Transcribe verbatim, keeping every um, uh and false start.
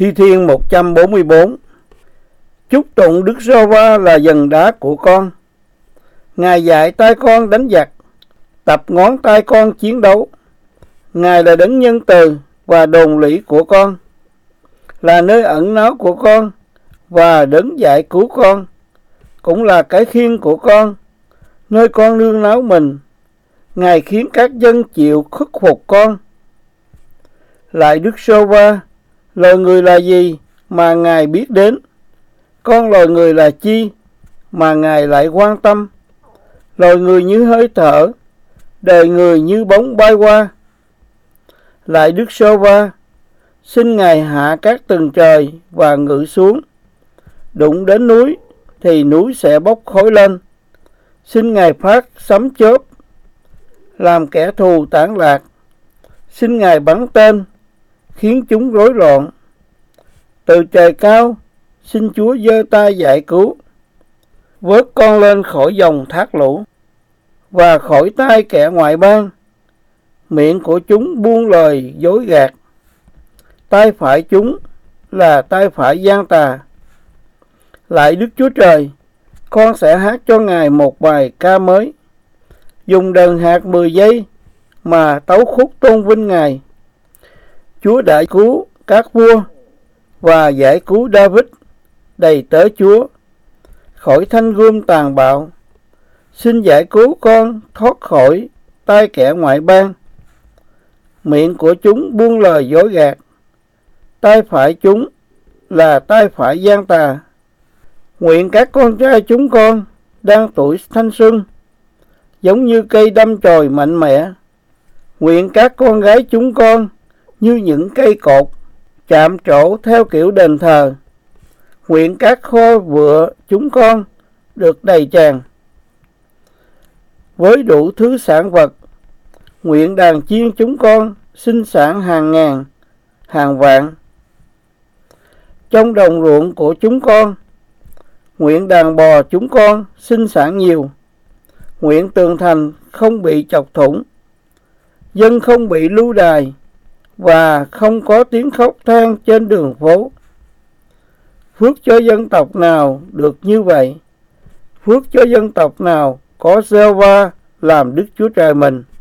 Thi Thiên một trăm bốn mươi bốn. Chúc tụng Đức Giê-hô-va là giần đá của con. Ngài dạy tay con đánh giặc, tập ngón tay con chiến đấu. Ngài là đấng nhân từ và đồn lũy của con, là nơi ẩn náu của con và đấng giải cứu con, cũng là cái khiên của con, nơi con nương náu mình. Ngài khiến các dân chịu khuất phục con. Lại Đức Giê-hô-va, loài người là gì mà Ngài biết đến? Con loài người là chi mà Ngài lại quan tâm? Loài người như hơi thở, đời người như bóng bay qua. Lại Đức Giê-hô-va, xin Ngài hạ các tầng trời và ngự xuống. Đụng đến núi thì núi sẽ bốc khói lên. Xin Ngài phát sấm chớp, làm kẻ thù tản lạc. Xin Ngài bắn tên, khiến chúng rối loạn. Từ trời cao, xin Chúa giơ tay giải cứu, vớt con lên khỏi dòng thác lũ và khỏi tay kẻ ngoại bang. Miệng của chúng buông lời dối gạt, tay phải chúng là tay phải gian tà. Lại Đức Chúa Trời, con sẽ hát cho Ngài một bài ca mới, dùng đờn hạt mười giây mà tấu khúc tôn vinh Ngài. Chúa đã cứu các vua và giải cứu David, đầy tớ Chúa, khỏi thanh gươm tàn bạo. Xin giải cứu con thoát khỏi tay kẻ ngoại bang. Miệng của chúng buông lời dối gạt, tay phải chúng là tay phải gian tà. Nguyện các con trai chúng con đang tuổi thanh xuân, giống như cây đâm chồi mạnh mẽ. Nguyện các con gái chúng con như những cây cột chạm trổ theo kiểu đền thờ. Nguyện các kho vựa chúng con được đầy tràn với đủ thứ sản vật. Nguyện đàn chiên chúng con sinh sản hàng ngàn, hàng vạn. Trong đồng ruộng của chúng con, nguyện đàn bò chúng con sinh sản nhiều. Nguyện tường thành không bị chọc thủng, dân không bị lưu đày, và không có tiếng khóc than trên đường phố. Phước cho dân tộc nào được như vậy, phước cho dân tộc nào có Giê-hô-va làm Đức Chúa Trời mình.